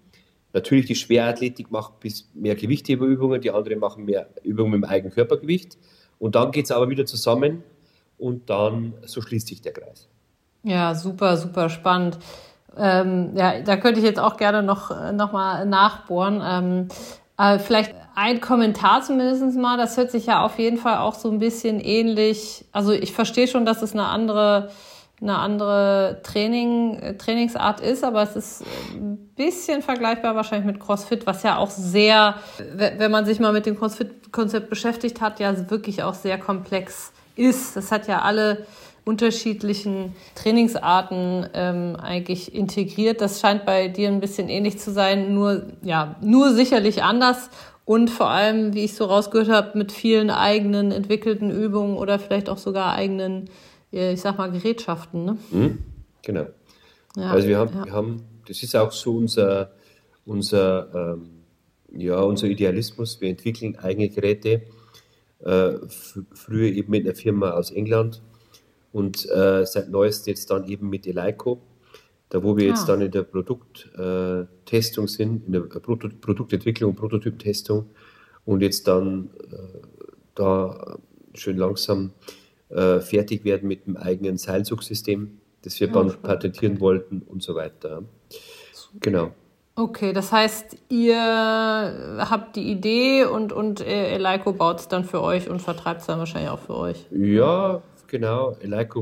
Natürlich, die Schwerathletik macht bis mehr Gewichtheberübungen, die anderen machen mehr Übungen mit dem eigenen Körpergewicht. Und dann geht es aber wieder zusammen und dann, so schließt sich der Kreis. Ja, super, super spannend. Ähm, ja, da könnte ich jetzt auch gerne noch, noch mal nachbohren. Ähm, äh, vielleicht ein Kommentar zumindest mal, das hört sich ja auf jeden Fall auch so ein bisschen ähnlich, also ich verstehe schon, dass es eine andere, eine andere Training, Trainingsart ist, aber es ist ein bisschen vergleichbar wahrscheinlich mit CrossFit, was ja auch sehr, wenn man sich mal mit dem CrossFit-Konzept beschäftigt hat, ja wirklich auch sehr komplex ist. Das hat ja alle unterschiedlichen Trainingsarten ähm, eigentlich integriert. Das scheint bei dir ein bisschen ähnlich zu sein, nur ja nur sicherlich anders und vor allem, wie ich so rausgehört habe, mit vielen eigenen entwickelten Übungen oder vielleicht auch sogar eigenen, ich sag mal, Gerätschaften. Ne? Mhm, genau. Ja, also wir haben, ja. wir haben, das ist auch so unser, unser, ähm, ja, unser Idealismus. Wir entwickeln eigene Geräte. Äh, f- früher eben mit einer Firma aus England. Und äh, seit neuestem jetzt dann eben mit Eleiko, da wo wir jetzt Ah. dann in der Produkttestung äh, sind, in der Proto Produktentwicklung und Prototyptestung und jetzt dann äh, da schön langsam äh, fertig werden mit dem eigenen Seilzugsystem, das wir Oh, dann spannend. patentieren Okay. wollten und so weiter. Genau. Okay, das heißt, ihr habt die Idee und, und äh, Eleiko baut es dann für euch und vertreibt es dann wahrscheinlich auch für euch. Ja, genau. Eleiko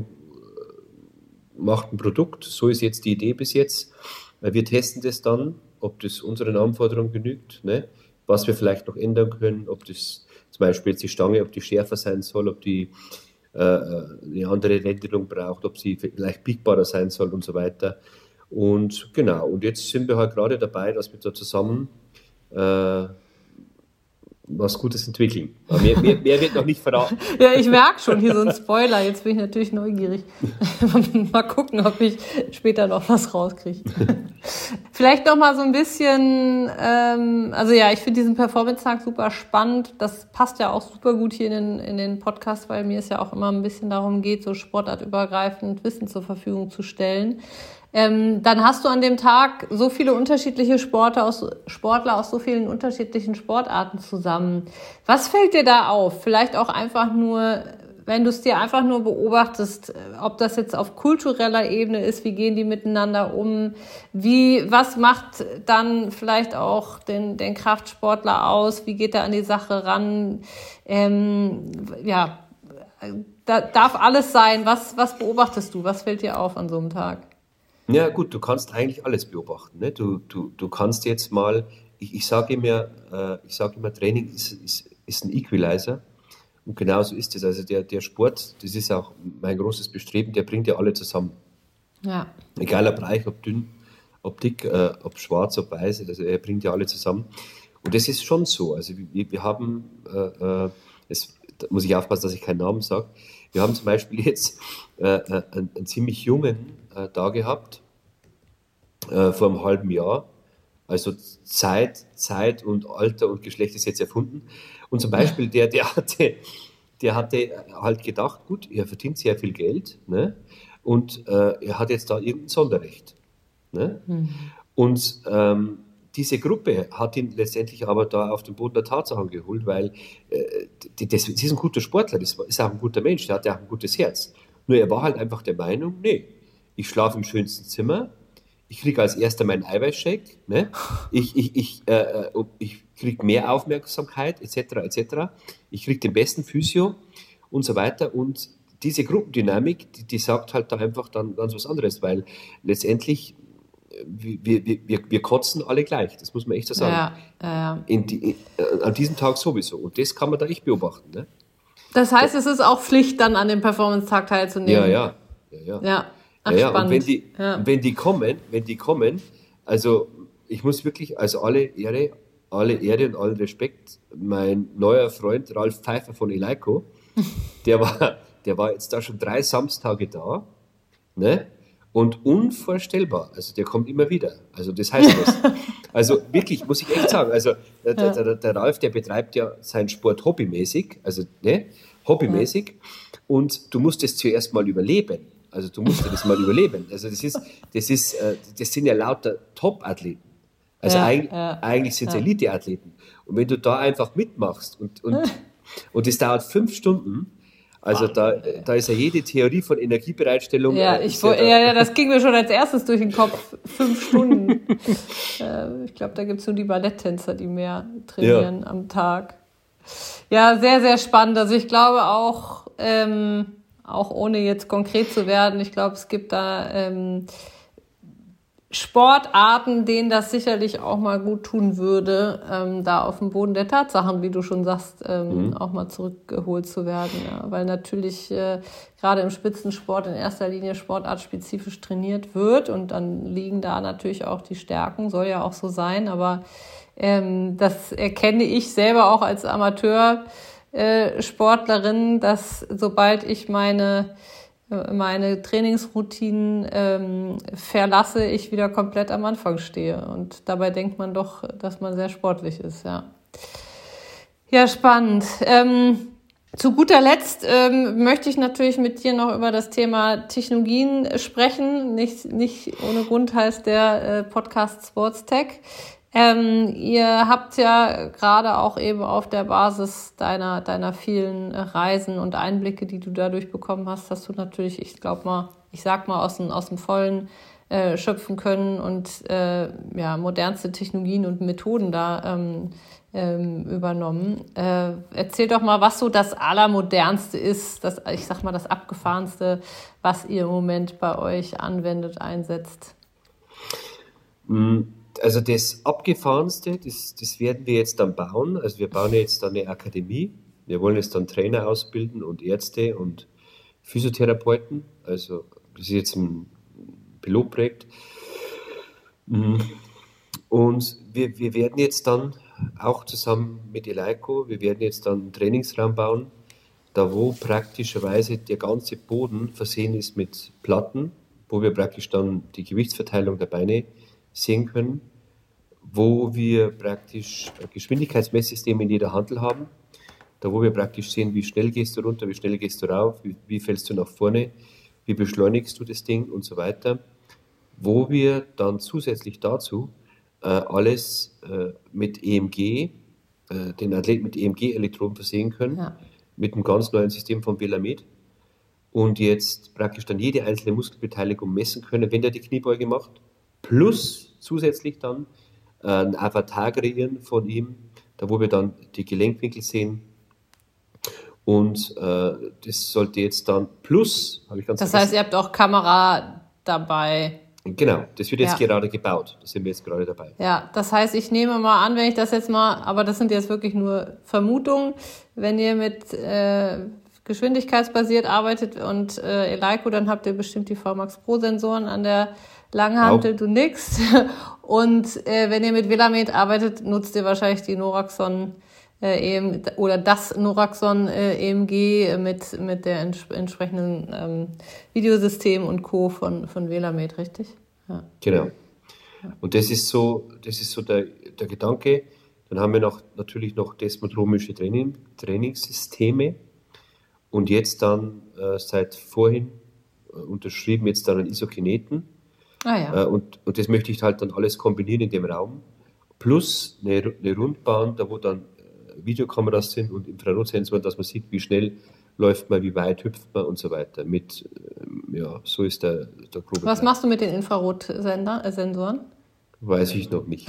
macht ein Produkt, so ist jetzt die Idee bis jetzt. Wir testen das dann, ob das unseren Anforderungen genügt, ne? Was wir vielleicht noch ändern können, ob das zum Beispiel jetzt die Stange, ob die schärfer sein soll, ob die äh, eine andere Renderung braucht, ob sie vielleicht biegbarer sein soll und so weiter. Und genau, und jetzt sind wir halt gerade dabei, dass wir da zusammen äh, was Gutes entwickeln. Aber mehr, mehr, mehr wird noch nicht verraten. Ja, ich merke schon hier so einen Spoiler. Jetzt bin ich natürlich neugierig. Mal gucken, ob ich später noch was rauskriege. Vielleicht noch mal so ein bisschen, ähm, also ja, ich finde diesen Performance-Tag super spannend. Das passt ja auch super gut hier in den, in den Podcast, weil mir es ja auch immer ein bisschen darum geht, so sportartübergreifend Wissen zur Verfügung zu stellen. Ähm, dann hast du an dem Tag so viele unterschiedliche Sportler aus, Sportler aus so vielen unterschiedlichen Sportarten zusammen. Was fällt dir da auf? Vielleicht auch einfach nur, wenn du es dir einfach nur beobachtest, ob das jetzt auf kultureller Ebene ist, wie gehen die miteinander um? Wie, was macht dann vielleicht auch den, den Kraftsportler aus? Wie geht er an die Sache ran? Ähm, ja, da darf alles sein. Was, was beobachtest du? Was fällt dir auf an so einem Tag? Ja, gut, du kannst eigentlich alles beobachten. Ne? Du, du, du kannst jetzt mal, ich, ich sage immer, äh, ich sage immer, Training ist, ist, ist ein Equalizer. Und genauso ist es. Also der, der Sport, das ist auch mein großes Bestreben, der bringt ja alle zusammen. Ja. Egal ob reich, ob dünn, ob dick, äh, ob schwarz, ob weiß, also er bringt ja alle zusammen. Und das ist schon so. Also wir, wir haben, äh, äh, es, da muss ich aufpassen, dass ich keinen Namen sage, wir haben zum Beispiel jetzt äh, äh, einen, einen ziemlich jungen äh, da gehabt, äh, vor einem halben Jahr. Also Zeit, Zeit und Alter und Geschlecht ist jetzt erfunden. Und zum Beispiel der, der hatte, der hatte halt gedacht, gut, er verdient sehr viel Geld, ne? Und äh, er hat jetzt da irgendein Sonderrecht. Ne? Hm. Und ähm, diese Gruppe hat ihn letztendlich aber da auf den Boden der Tatsachen geholt, weil äh, die, das, das ist ein guter Sportler, das ist auch ein guter Mensch, der hat ja auch ein gutes Herz. Nur er war halt einfach der Meinung, nee, ich schlafe im schönsten Zimmer, ich kriege als erster meinen Eiweißshake, ne? ich, ich, ich, äh, ich kriege mehr Aufmerksamkeit, et cetera, et cetera. Ich kriege den besten Physio und so weiter. Und diese Gruppendynamik, die, die sagt halt da einfach dann ganz was anderes, weil letztendlich wir, wir, wir, wir kotzen alle gleich, das muss man echt so sagen. Ja, ja, ja. In die, in, an diesem Tag sowieso. Und das kann man da echt beobachten. Ne? Das heißt, es ist auch Pflicht, dann an dem Performance-Tag teilzunehmen. Ja, ja. ja, ja. Ja, ach, ja, ja. spannend. Und wenn die, ja. wenn die kommen, wenn die kommen, also ich muss wirklich, also alle Ehre, alle Ehre und allen Respekt, mein neuer Freund Ralf Pfeiffer von Eleiko, der war, der war jetzt da schon drei Samstage da, ne? Und unvorstellbar, also der kommt immer wieder, also das heißt was. Also wirklich, muss ich echt sagen, also der, der, der, der Ralf, der betreibt ja seinen Sport hobbymäßig, also ne, hobbymäßig, ja. Und du musst es zuerst mal überleben, also du musst das mal überleben, also das ist, das ist, das sind ja lauter Top-Athleten, Also Ja, eig ja, eigentlich sind es ja. Elite-Athleten. Und wenn du da einfach mitmachst und, und, und das dauert fünf Stunden, also da, Wahnsinn, ey. da ist ja jede Theorie von Energiebereitstellung, Ja, äh, ich, ist wo- ja da. ja, ja, das ging mir schon als erstes durch den Kopf. Fünf Stunden. Äh, ich glaube, da gibt es nur die Balletttänzer, die mehr Ja. trainieren am Tag. Ja, sehr, sehr spannend. Also ich glaube auch, ähm, auch ohne jetzt konkret zu werden, ich glaube, es gibt da ähm, Sportarten, denen das sicherlich auch mal gut tun würde, ähm, da auf dem Boden der Tatsachen, wie du schon sagst, ähm, Mhm. auch mal zurückgeholt zu werden. Ja. Weil natürlich äh, gerade im Spitzensport in erster Linie sportartspezifisch trainiert wird und dann liegen da natürlich auch die Stärken, soll ja auch so sein, aber ähm, das erkenne ich selber auch als Amateur äh, Sportlerin, dass sobald ich meine meine Trainingsroutinen ähm, verlasse, ich wieder komplett am Anfang stehe. Und dabei denkt man doch, dass man sehr sportlich ist, ja. Ja, spannend. Ähm, zu guter Letzt ähm, möchte ich natürlich mit dir noch über das Thema Technologien sprechen. Nicht, nicht ohne Grund heißt der äh, Podcast Sports Tech. Ähm, ihr habt ja gerade auch eben auf der Basis deiner, deiner vielen Reisen und Einblicke, die du dadurch bekommen hast, hast du natürlich, ich glaube mal, ich sag mal, aus dem, aus dem Vollen äh, schöpfen können und äh, ja, modernste Technologien und Methoden da ähm, ähm, übernommen. Äh, erzähl doch mal, was so das Allermodernste ist, das, ich sag mal, das Abgefahrenste, was ihr im Moment bei euch anwendet, einsetzt. Mhm. Also das Abgefahrenste, das, das werden wir jetzt dann bauen. Also wir bauen jetzt dann eine Akademie. Wir wollen jetzt dann Trainer ausbilden und Ärzte und Physiotherapeuten. Also das ist jetzt ein Pilotprojekt. Mhm. Und wir, wir werden jetzt dann auch zusammen mit Eleiko, wir werden jetzt dann einen Trainingsraum bauen, da wo praktischerweise der ganze Boden versehen ist mit Platten, wo wir praktisch dann die Gewichtsverteilung der Beine sehen können, wo wir praktisch ein Geschwindigkeitsmesssystem in jeder Handel haben, da wo wir praktisch sehen, wie schnell gehst du runter, wie schnell gehst du rauf, wie, wie fällst du nach vorne, wie beschleunigst du das Ding und so weiter, wo wir dann zusätzlich dazu äh, alles äh, mit E M G, äh, den Athleten mit E M G-Elektroden versehen können, Ja. mit einem ganz neuen System von Velamed und jetzt praktisch dann jede einzelne Muskelbeteiligung messen können, wenn der die Kniebeuge macht, plus zusätzlich dann äh, ein Avatar kreieren von ihm, da wo wir dann die Gelenkwinkel sehen und äh, das sollte jetzt dann plus, habe ich ganz Das vergessen. heißt, ihr habt auch Kamera dabei. Genau, das wird jetzt Ja. gerade gebaut, da sind wir jetzt gerade dabei. Ja, das heißt, ich nehme mal an, wenn ich das jetzt mal, aber das sind jetzt wirklich nur Vermutungen, wenn ihr mit äh, geschwindigkeitsbasiert arbeitet und äh, Eleiko, dann habt ihr bestimmt die V MAX Pro Sensoren an der Langhantel, Auch. du nix. Und äh, wenn ihr mit Velamed arbeitet, nutzt ihr wahrscheinlich die Noraxon äh, EM, oder das Noraxon äh, E M G mit mit der ents entsprechenden ähm, Videosystem und Co. von von Velamed, richtig? Ja. Genau. Und das ist so, das ist so der, der Gedanke. Dann haben wir noch, natürlich noch desmodromische Training, Trainingssysteme und jetzt dann äh, seit vorhin äh, unterschrieben jetzt dann einen Isokineten. Ah ja. Äh, und, und das möchte ich halt dann alles kombinieren in dem Raum. Plus eine, eine Rundbahn, da wo dann äh, Videokameras sind und Infrarotsensoren, dass man sieht, wie schnell läuft man, wie weit hüpft man und so weiter. Mit, ähm, ja, so ist der, der grobe Was Plan. machst du mit den Infrarotsensoren? Weiß ich noch nicht.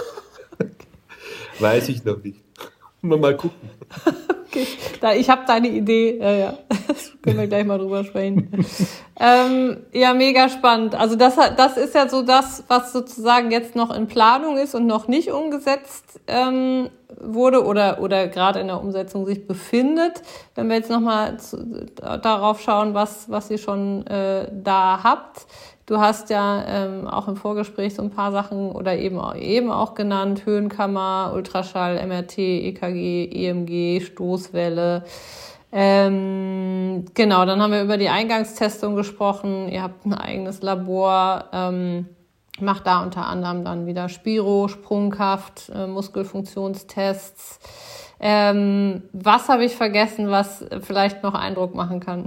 Weiß ich noch nicht. Mal, mal gucken. Okay, da, ich habe deine Idee. Ja, ja. Können wir gleich mal drüber sprechen. ähm, ja, mega spannend. Also das, das ist ja so das, was sozusagen jetzt noch in Planung ist und noch nicht umgesetzt ähm, wurde oder oder gerade in der Umsetzung sich befindet. Wenn wir jetzt nochmal darauf schauen, was was ihr schon äh, da habt. Du hast ja ähm, auch im Vorgespräch so ein paar Sachen oder eben auch, eben auch genannt, Höhenkammer, Ultraschall, M R T, E K G, E M G, Stoßwelle. Ähm, genau, dann haben wir über die Eingangstestung gesprochen. Ihr habt ein eigenes Labor, ähm, macht da unter anderem dann wieder Spiro, Sprungkraft, äh, Muskelfunktionstests. Ähm, was habe ich vergessen, was vielleicht noch Eindruck machen kann?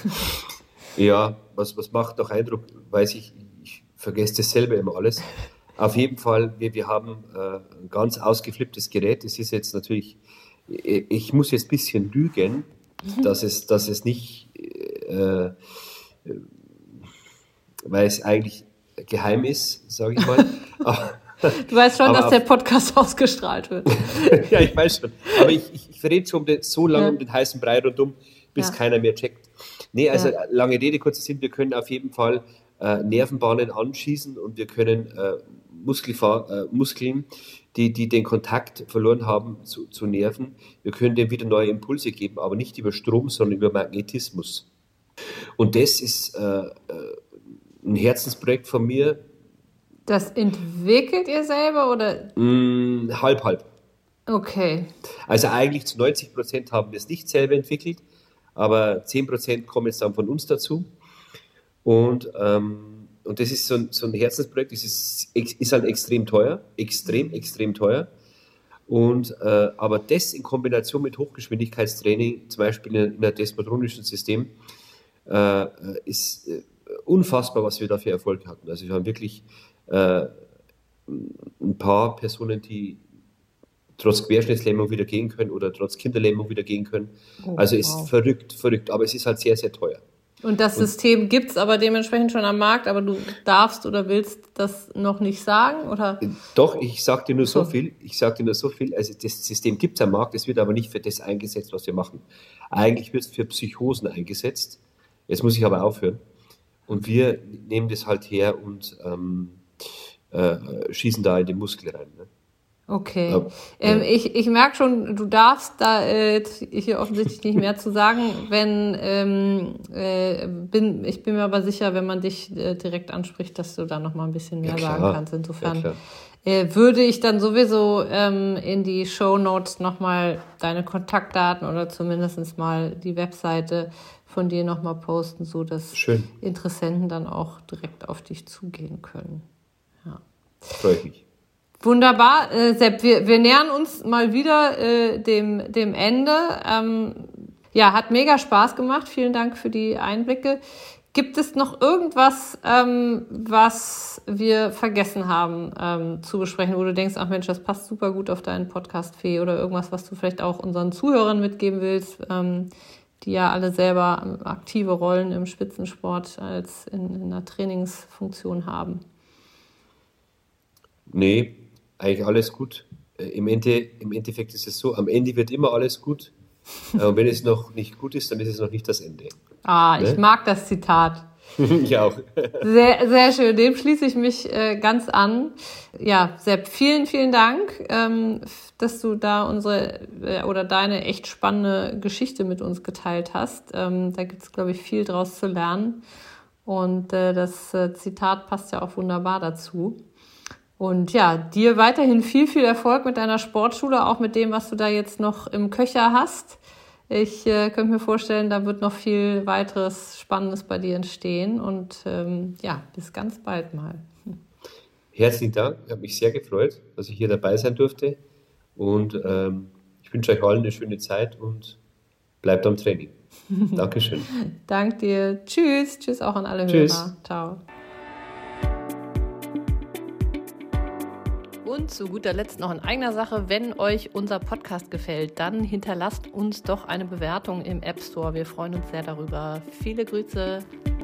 Ja, was, was macht noch Eindruck, weiß ich, ich vergesse das selber immer alles. Auf jeden Fall, wir, wir haben äh, ein ganz ausgeflipptes Gerät. Es ist jetzt natürlich, ich muss jetzt ein bisschen lügen, dass es, dass es nicht, äh, weil es eigentlich geheim ist, sage ich mal. Du weißt schon, aber dass auf, der Podcast ausgestrahlt wird. Ja, ich weiß schon. Aber ich, ich, ich rede schon so lange ja. um den heißen Brei rundum, bis ja. keiner mehr checkt. Nee, also ja. lange Rede, kurzer Sinn, wir können auf jeden Fall äh, Nervenbahnen anschießen und wir können äh, Muskelfa- äh, Muskeln, die, die den Kontakt verloren haben zu, zu Nerven, wir können denen wieder neue Impulse geben, aber nicht über Strom, sondern über Magnetismus. Und das ist äh, ein Herzensprojekt von mir. Das entwickelt ihr selber oder? Mm, halb, halb. Okay. Also eigentlich zu neunzig Prozent haben wir es nicht selber entwickelt, aber zehn Prozent kommen jetzt dann von uns dazu. Und, ähm, und das ist so ein, so ein Herzensprojekt, das ist, ist halt extrem teuer, extrem, extrem teuer. Und, äh, aber das in Kombination mit Hochgeschwindigkeitstraining, zum Beispiel in, in einem desmotronischen System, äh, ist äh, unfassbar, was wir da für Erfolg hatten. Also wir haben wirklich äh, ein paar Personen, die trotz Querschnittslähmung wieder gehen können oder trotz Kinderlähmung wieder gehen können. Oh, also es wow. ist verrückt, verrückt, aber es ist halt sehr, sehr teuer. Und das und, System gibt es aber dementsprechend schon am Markt, aber du darfst oder willst das noch nicht sagen? Oder? Doch, ich sage dir nur so, so viel, ich sage dir nur so viel, also das System gibt es am Markt, es wird aber nicht für das eingesetzt, was wir machen. Eigentlich wird es für Psychosen eingesetzt, jetzt muss ich aber aufhören. Und wir nehmen das halt her und ähm, äh, schießen da in den Muskel rein. Ne? Okay. Aber, ähm, ja. Ich, ich merke schon, du darfst da äh, jetzt hier offensichtlich nicht mehr zu sagen. Wenn ähm, äh, bin, ich bin mir aber sicher, wenn man dich äh, direkt anspricht, dass du da noch mal ein bisschen mehr ja, sagen kannst. Insofern ja, äh, würde ich dann sowieso ähm, in die Shownotes noch mal deine Kontaktdaten oder zumindest mal die Webseite von dir noch mal posten, so dass Schön. Interessenten dann auch direkt auf dich zugehen können. Ja. Freue ich mich. Wunderbar, äh, Sepp, wir, wir nähern uns mal wieder äh, dem, dem Ende. Ähm, ja, hat mega Spaß gemacht. Vielen Dank für die Einblicke. Gibt es noch irgendwas, ähm, was wir vergessen haben ähm, zu besprechen, wo du denkst, ach Mensch, das passt super gut auf deinen Podcast, Fee, oder irgendwas, was du vielleicht auch unseren Zuhörern mitgeben willst, ähm, die ja alle selber aktive Rollen im Spitzensport als in, in einer Trainingsfunktion haben? Nee, eigentlich alles gut. Im, Ende, Im Endeffekt ist es so, am Ende wird immer alles gut. Und wenn es noch nicht gut ist, dann ist es noch nicht das Ende. Ah, ne? Ich mag das Zitat. Ich auch. Sehr, sehr schön. Dem schließe ich mich äh, ganz an. Ja, Sepp, vielen, vielen Dank, ähm, dass du da unsere äh, oder deine echt spannende Geschichte mit uns geteilt hast. Ähm, da gibt es, glaube ich, viel draus zu lernen. Und äh, das äh, Zitat passt ja auch wunderbar dazu. Und ja, dir weiterhin viel, viel Erfolg mit deiner Sportschule, auch mit dem, was du da jetzt noch im Köcher hast. Ich äh, könnte mir vorstellen, da wird noch viel weiteres Spannendes bei dir entstehen. Und ähm, ja, bis ganz bald mal. Herzlichen Dank, ich habe mich sehr gefreut, dass ich hier dabei sein durfte. Und ähm, ich wünsche euch allen eine schöne Zeit und bleibt am Training. Dankeschön. Dank dir. Tschüss. Tschüss auch an alle Tschüss. Hörer. Ciao. Und zu guter Letzt noch in eigener Sache, wenn euch unser Podcast gefällt, dann hinterlasst uns doch eine Bewertung im App Store. Wir freuen uns sehr darüber. Viele Grüße.